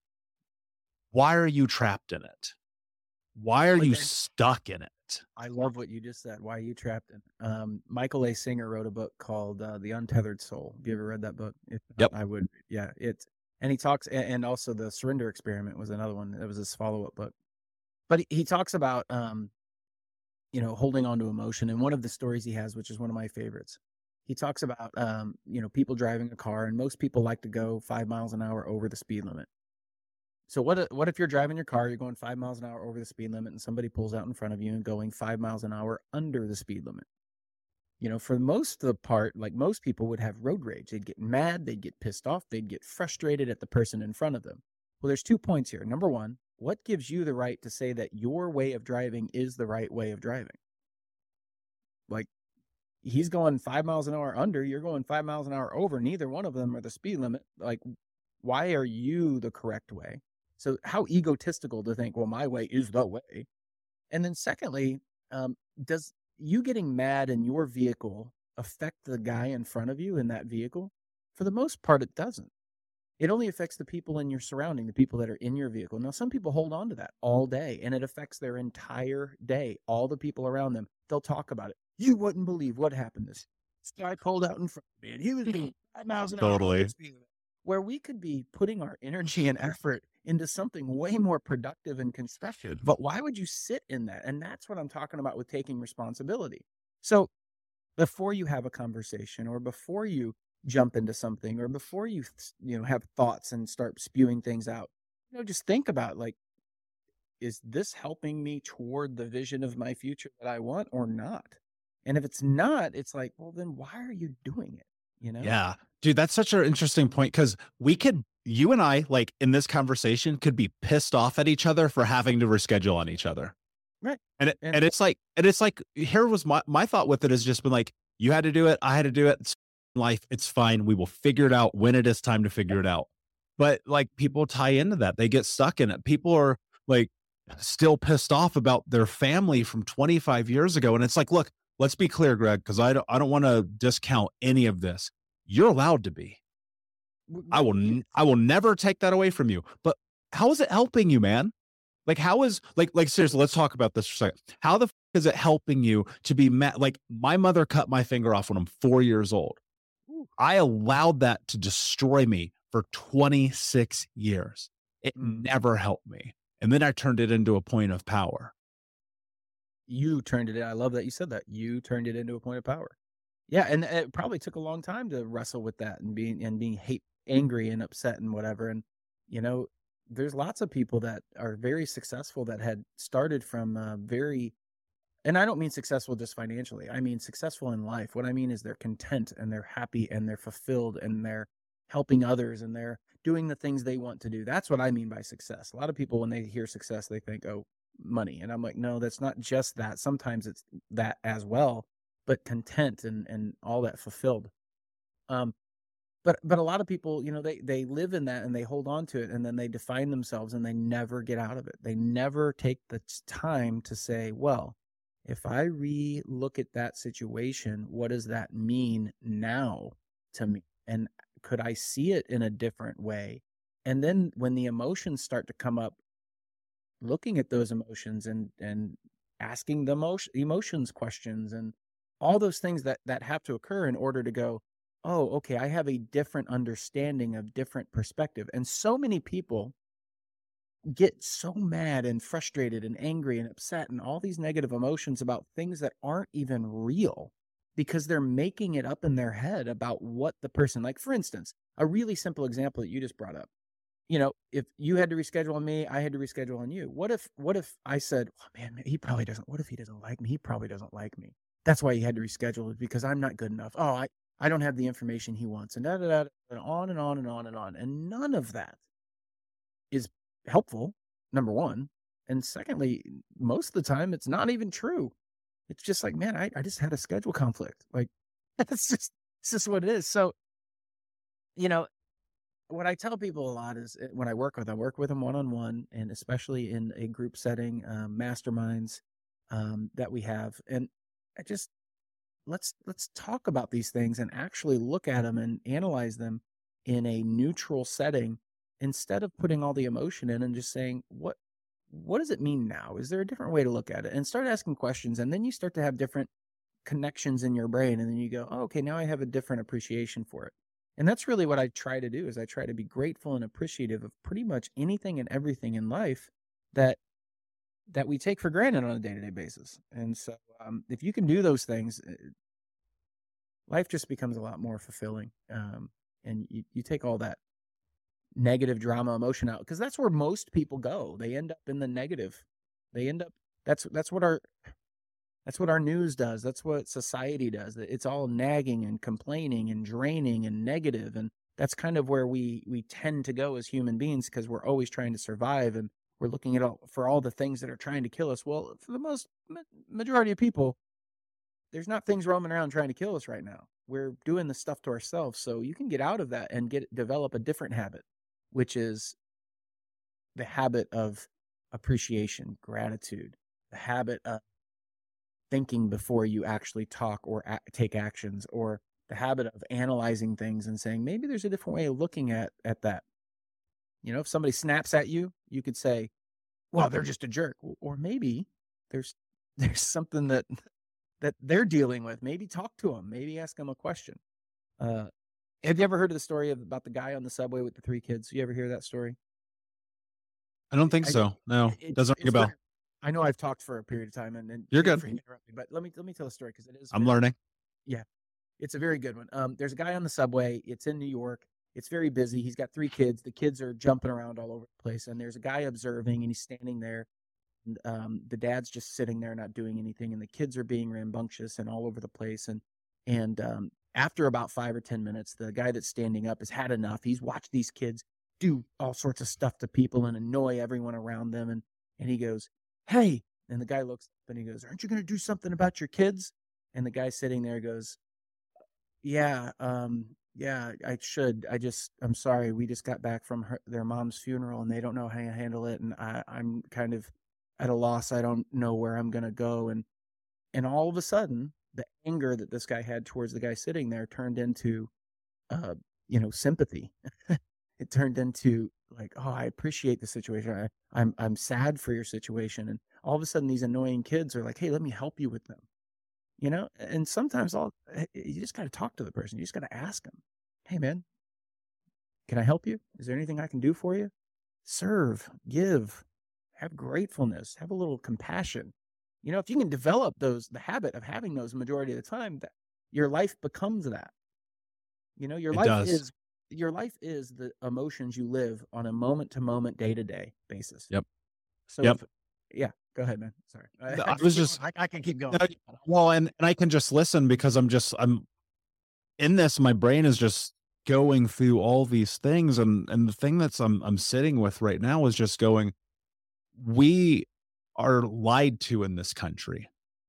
Why are you trapped in it? Why are you stuck in it? I love what you just said. Why are you trapped in it? Um, Michael A. Singer wrote a book called uh, The Untethered Soul. Have you ever read that book? If yep. I would. Yeah. It's, and he talks, and also The Surrender Experiment was another one. That was his follow-up book. But he, he talks about, um, you know, holding on to emotion. And one of the stories he has, which is one of my favorites, he talks about, um, you know, people driving a car, and most people like to go five miles an hour over the speed limit. So what what if you're driving your car, you're going five miles an hour over the speed limit, and somebody pulls out in front of you and going five miles an hour under the speed limit? You know, for most of the part, like most people would have road rage. They'd get mad, they'd get pissed off, they'd get frustrated at the person in front of them. Well, there's two points here. Number one, what gives you the right to say that your way of driving is the right way of driving? Like, he's going five miles an hour under, you're going five miles an hour over. Neither one of them are the speed limit. Like, why are you the correct way? So how egotistical to think, well, my way is the way. And then secondly, um, does you getting mad in your vehicle affect the guy in front of you in that vehicle? For the most part, it doesn't. It only affects the people in your surrounding, the people that are in your vehicle. Now, some people hold on to that all day, and it affects their entire day. All the people around them, they'll talk about it. You wouldn't believe what happened. This guy pulled out in front of me, and he was doing five miles an hour. Totally. Where we could be putting our energy and effort into something way more productive and constructive. But why would you sit in that? And that's what I'm talking about with taking responsibility. So before you have a conversation, or before you jump into something, or before you, you know, have thoughts and start spewing things out, you know, just think about, like, is this helping me toward the vision of my future that I want or not? And if it's not, it's like, well, then why are you doing it? You know? Yeah, dude, that's such an interesting point, because we could, you and I, like, in this conversation, could be pissed off at each other for having to reschedule on each other. Right. And it, and, and it's like, and it's like, here was my, my thought with it has just been like, you had to do it. I had to do it. It's life. It's fine. We will figure it out when it is time to figure it out. But like, people tie into that. They get stuck in it. People are like still pissed off about their family from twenty-five years ago. And it's like, look, let's be clear, Greg, because I don't, I don't want to discount any of this. You're allowed to be. I will, I will never take that away from you. But how is it helping you, man? Like, how is, like, like, seriously, let's talk about this for a second. How the f is it helping you to be mad? Like, my mother cut my finger off when I'm four years old. I allowed that to destroy me for twenty-six years. It mm. never helped me. And then I turned it into a point of power. You turned it in. I love that you said that. You turned it into a point of power. Yeah, and it probably took a long time to wrestle with that and being and being hate, angry and upset and whatever. And, you know, there's lots of people that are very successful that had started from uh, very and I don't mean successful just financially. I mean successful in life. What I mean is they're content and they're happy and they're fulfilled and they're helping others and they're doing the things they want to do. That's what I mean by success. A lot of people, when they hear success, they think, oh, money. And I'm like, no, that's not just that. Sometimes it's that as well, but content and, and all that fulfilled. Um, but, but a lot of people, you know, they, they live in that and they hold on to it and then they define themselves and they never get out of it. They never take the time to say, well, if I re-look at that situation, what does that mean now to me? And could I see it in a different way? And then when the emotions start to come up, looking at those emotions and, and asking the emotion, emotions questions and all those things that, that have to occur in order to go, oh, okay, I have a different understanding of different perspective. And so many people get so mad and frustrated and angry and upset and all these negative emotions about things that aren't even real because they're making it up in their head about what the person, like for instance, a really simple example that you just brought up. You know, if you had to reschedule on me, I had to reschedule on you. What if, what if I said, oh, man, he probably doesn't, what if he doesn't like me? He probably doesn't like me. That's why he had to reschedule it because I'm not good enough. Oh, I, I don't have the information he wants and da, da, da, and on and on and on and on. And none of that is helpful, number one. And secondly, most of the time, it's not even true. It's just like, man, I, I just had a schedule conflict. Like, that's just, it's just what it is. So, you know, what I tell people a lot is when I work with them, I work with them one-on-one and especially in a group setting, um, masterminds um, that we have. And I just, let's, let's talk about these things and actually look at them and analyze them in a neutral setting instead of putting all the emotion in and just saying, what, what does it mean now? Is there a different way to look at it? And start asking questions. And then you start to have different connections in your brain. And then you go, oh, okay, now I have a different appreciation for it. And that's really what I try to do is I try to be grateful and appreciative of pretty much anything and everything in life that that we take for granted on a day-to-day basis. And so um, if you can do those things, life just becomes a lot more fulfilling. Um, and you, you take all that negative drama emotion out because that's where most people go. They end up in the negative. They end up, that's that's what our That's what our news does. That's what society does. It's all nagging and complaining and draining and negative. And that's kind of where we, we tend to go as human beings because we're always trying to survive and we're looking at all, for all the things that are trying to kill us. Well, for the most majority of people, there's not things roaming around trying to kill us right now. We're doing the stuff to ourselves. So you can get out of that and get develop a different habit, which is the habit of appreciation, gratitude, the habit of thinking before you actually talk or a- take actions, or the habit of analyzing things and saying, maybe there's a different way of looking at, at that. You know, if somebody snaps at you, you could say, well, they're just a jerk. Or maybe there's, there's something that, that they're dealing with. Maybe talk to them, maybe ask them a question. Uh, have you ever heard of the story of, about the guy on the subway with the three kids? You ever hear that story? I don't think I- so. No, It- doesn't ring a it's bell. very- I know I've talked for a period of time and, and You're feel good. free to interrupt me, but let me, let me tell a story because it is, I'm very- learning. It's a very good one. Um, there's a guy on the subway. It's in New York. It's very busy. He's got three kids. The kids are jumping around all over the place. And there's a guy observing and he's standing there. And um, the dad's just sitting there not doing anything. And the kids are being rambunctious and all over the place. And and um, after about five or ten minutes, the guy that's standing up has had enough. He's watched these kids do all sorts of stuff to people and annoy everyone around them. And, and he goes, hey. And the guy looks up and he goes, aren't you going to do something about your kids? And the guy sitting there goes, yeah, um, yeah, I should. I just, I'm sorry. We just got back from her, their mom's funeral and they don't know how to handle it. And I, I'm kind of at a loss. I don't know where I'm going to go. And, and all of a sudden, the anger that this guy had towards the guy sitting there turned into, uh, you know, sympathy. It turned into like, oh, I appreciate the situation. I, I'm, I'm sad for your situation. And all of a sudden these annoying kids are like, hey, let me help you with them. You know, and sometimes all you just got to talk to the person. You just got to ask them, hey, man, can I help you? Is there anything I can do for you? Serve, give, have gratefulness, have a little compassion. You know, if you can develop those, the habit of having those majority of the time, that your life becomes that. You know, your It life does. is your life is the emotions you live on a moment to moment, day to day basis. Yep. So Yep. if, yeah. Go ahead, man. Sorry. I, I was just, I, I can keep going. no, well, and, and I can just listen because I'm just, I'm in this, my brain is just going through all these things. And, and the thing that's I'm, I'm sitting with right now is just going, we are lied to in this country.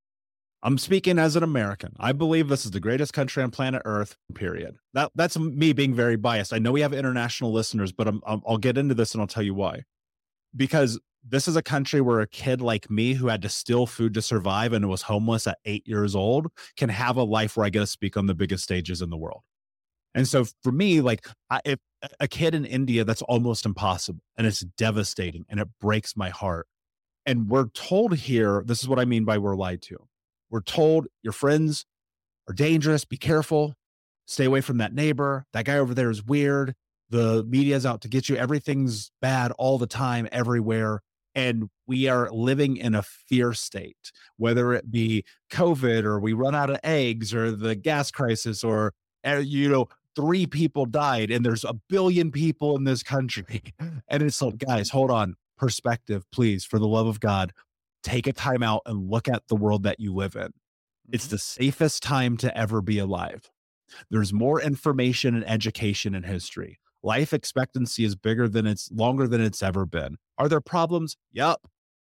I'm speaking as an American. I believe this is the greatest country on planet Earth, period. That that's me being very biased. I know we have international listeners, but I'm, I'm, I'll get into this and I'll tell you why. Because this is a country where a kid like me who had to steal food to survive and was homeless at eight years old can have a life where I get to speak on the biggest stages in the world. And so for me, like I, if a kid in India, that's almost impossible and it's devastating and it breaks my heart. And we're told here, this is what I mean by we're lied to. We're told your friends are dangerous. Be careful. Stay away from that neighbor. That guy over there is weird. The media's out to get you. Everything's bad all the time, everywhere. And we are living in a fear state, whether it be COVID or we run out of eggs or the gas crisis or, you know, three people died and there's a billion people in this country. And it's like, guys, hold on. Perspective, please, for the love of God. Take a time out and look at the world that you live in. It's the safest time to ever be alive. There's more information and education in history. Life expectancy is bigger than it's longer than it's ever been. Are there problems? Yep,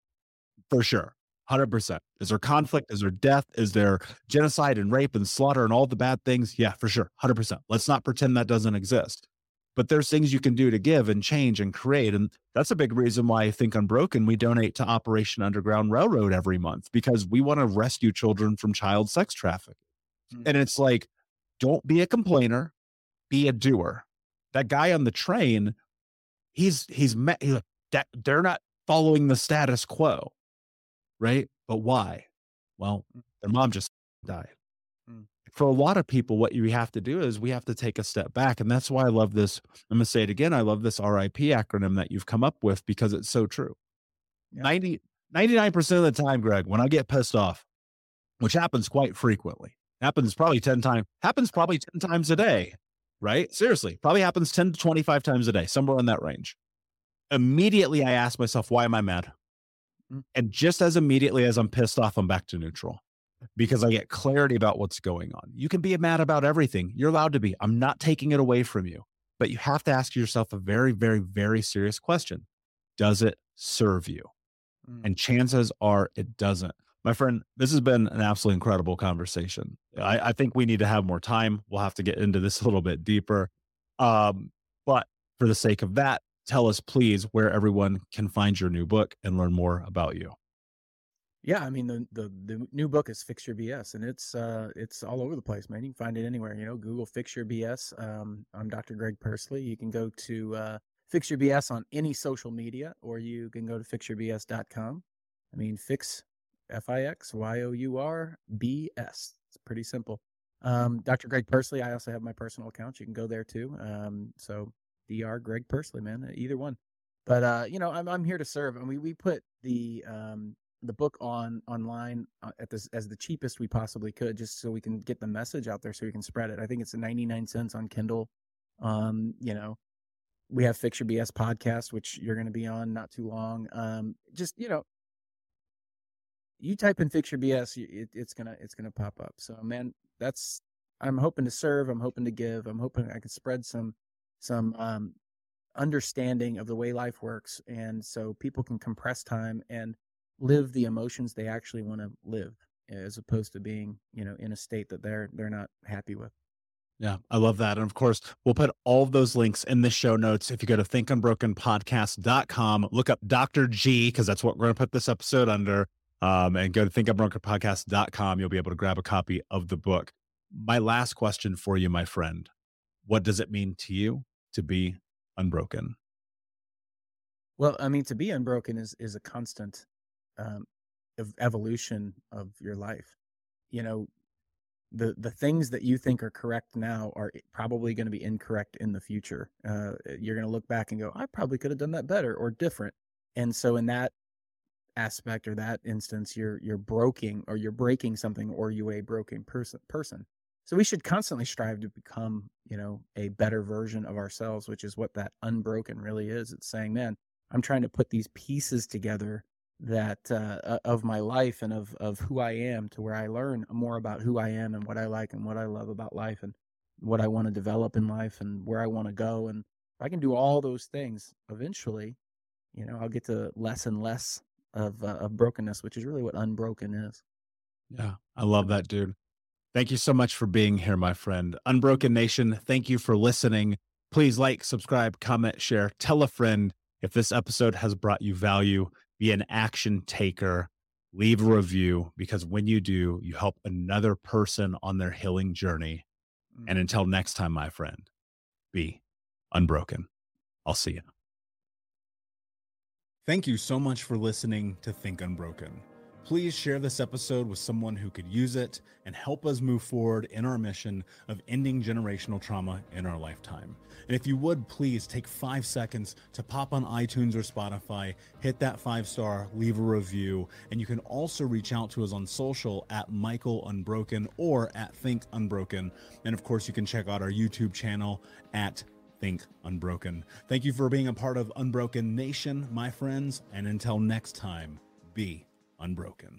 for sure. one hundred percent. Is there conflict? Is there death? Is there genocide and rape and slaughter and all the bad things? Yeah, for sure. one hundred percent. Let's not pretend that doesn't exist. But there's things you can do to give and change and create. And that's a big reason why I think Unbroken, we donate to Operation Underground Railroad every month, because we want to rescue children from child sex trafficking. Mm-hmm. And it's like, don't be a complainer, be a doer. That guy on the train, he's, he's met, he's like, that, they're not following the status quo, right? But why? Well, their mom just died. Mm. For a lot of people, what you have to do is we have to take a step back. And that's why I love this. I'm going to say it again. I love this R I P acronym that you've come up with because it's so true. Yeah. ninety, ninety-nine percent of the time, Greg, when I get pissed off, which happens quite frequently, happens probably ten times, happens probably ten times a day, right? Seriously, probably happens ten to twenty-five times a day, somewhere in that range. Immediately, I ask myself, why am I mad? Mm. And just as immediately as I'm pissed off, I'm back to neutral. Because I get clarity about what's going on. You can be mad about everything. You're allowed to be. I'm not taking it away from you. But you have to ask yourself a very, very, very serious question. Does it serve you? Mm. And chances are it doesn't. My friend, this has been an absolutely incredible conversation. I, I think we need to have more time. We'll have to get into this a little bit deeper. Um, but for the sake of that, tell us, please, where everyone can find your new book and learn more about you. Yeah, I mean the, the the new book is Fix Your B S, and it's uh it's all over the place, man. You can find it anywhere. You know, Google Fix Your B S. Um, I'm Doctor Greg Persley. You can go to uh, Fix Your B S on any social media, or you can go to fix your b s dot com. I mean, fix F I X Y O U R B S. It's pretty simple. Um, Doctor Greg Persley. I also have my personal account. You can go there too. Um, so Doctor Greg Persley, man, either one. But uh, you know, I'm I'm here to serve, and we we put the um. the book on online at this as the cheapest we possibly could, just so we can get the message out there so we can spread it. I think it's ninety-nine cents on Kindle. Um, you know, we have Fix Your B S podcast, which you're going to be on not too long. Um, just, you know, you type in Fix Your B S, it, it's going to, it's going to pop up. So man, that's, I'm hoping to serve. I'm hoping to give, I'm hoping I can spread some, some, um, understanding of the way life works. And so people can compress time and live the emotions they actually want to live, as opposed to being, you know, in a state that they're they're not happy with. Yeah, I love that. And of course, we'll put all of those links in the show notes. If you go to think unbroken podcast dot com, look up Doctor G, because that's what we're going to put this episode under, um, and go to think unbroken podcast dot com. You'll be able to grab a copy of the book. My last question for you, my friend, what does it mean to you to be unbroken? Well, I mean, to be unbroken is is a constant um, of evolution of your life. You know, the, the things that you think are correct now are probably going to be incorrect in the future. Uh, you're going to look back and go, I probably could have done that better or different. And so in that aspect or that instance, you're, you're broking or you're breaking something, or you a broken person person. So we should constantly strive to become, you know, a better version of ourselves, which is what that unbroken really is. It's saying, man, I'm trying to put these pieces together that uh, of my life and of, of who I am, to where I learn more about who I am and what I like and what I love about life and what I want to develop in life and where I want to go. And if I can do all those things, eventually, you know, I'll get to less and less of, uh, of brokenness, which is really what unbroken is. Yeah, I love that, dude. Thank you so much for being here, my friend. Unbroken Nation, thank you for listening. Please like, subscribe, comment, share, tell a friend. If this episode has brought you value, be an action taker, leave a review, because when you do, you help another person on their healing journey. Mm. And until next time, my friend, be unbroken. I'll see you. Thank you so much for listening to Think Unbroken. Please share this episode with someone who could use it and help us move forward in our mission of ending generational trauma in our lifetime. And if you would, please take five seconds to pop on iTunes or Spotify, hit that five star, leave a review, and you can also reach out to us on social at Michael Unbroken or at Think Unbroken. And of course, you can check out our YouTube channel at Think Unbroken. Thank you for being a part of Unbroken Nation, my friends, and until next time, be unbroken.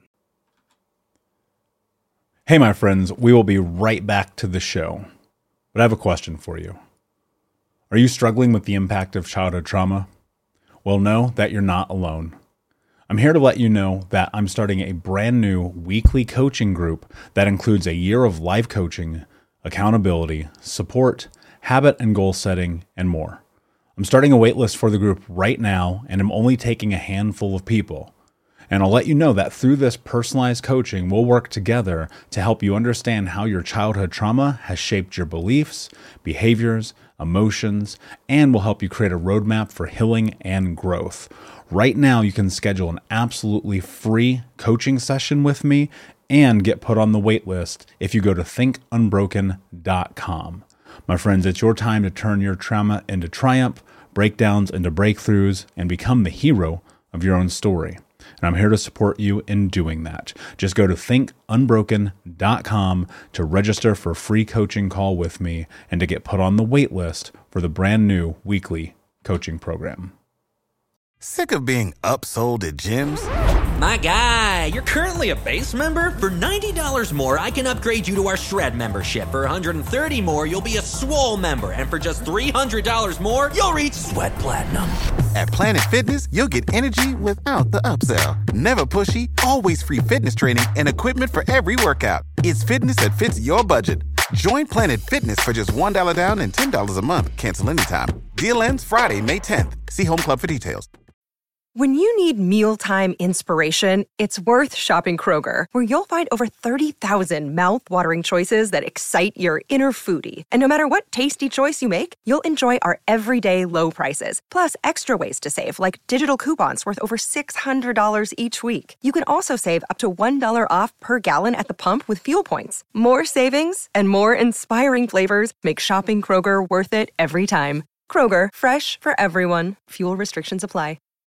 Hey, my friends, we will be right back to the show. But I have a question for you. Are you struggling with the impact of childhood trauma? Well, know that you're not alone. I'm here to let you know that I'm starting a brand new weekly coaching group that includes a year of live coaching, accountability, support, habit and goal setting, and more. I'm starting a waitlist for the group right now, and I'm only taking a handful of people. And I'll let you know that through this personalized coaching, we'll work together to help you understand how your childhood trauma has shaped your beliefs, behaviors, emotions, and will help you create a roadmap for healing and growth. Right now, you can schedule an absolutely free coaching session with me and get put on the wait list if you go to think unbroken dot com. My friends, it's your time to turn your trauma into triumph, breakdowns into breakthroughs, and become the hero of your own story. And I'm here to support you in doing that. Just go to think unbroken dot com to register for a free coaching call with me and to get put on the wait list for the brand new weekly coaching program. Sick of being upsold at gyms? My guy, you're currently a base member? For ninety dollars more, I can upgrade you to our Shred membership. For one hundred thirty dollars more, you'll be a Swole member. And for just three hundred dollars more, you'll reach Sweat Platinum. At Planet Fitness, you'll get energy without the upsell. Never pushy, always free fitness training and equipment for every workout. It's fitness that fits your budget. Join Planet Fitness for just one dollar down and ten dollars a month. Cancel anytime. Deal ends Friday, May tenth. See Home Club for details. When you need mealtime inspiration, it's worth shopping Kroger, where you'll find over thirty thousand mouth-watering choices that excite your inner foodie. And no matter what tasty choice you make, you'll enjoy our everyday low prices, plus extra ways to save, like digital coupons worth over six hundred dollars each week. You can also save up to one dollar off per gallon at the pump with fuel points. More savings and more inspiring flavors make shopping Kroger worth it every time. Kroger, fresh for everyone. Fuel restrictions apply.